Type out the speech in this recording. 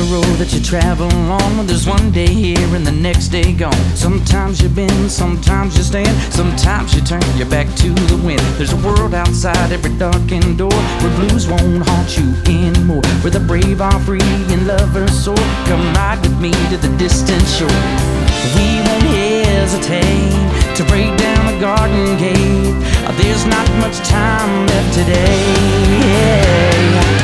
road that you travel on, when there's one day here and the next day gone. Sometimes you bend, sometimes you stand, sometimes you turn your back to the wind. There's a world outside every darkened door, where blues won't haunt you anymore, where the brave are free and lovers soar. Come ride with me to the distant shore. We won't hesitate to break down the garden gate. There's not much time left today.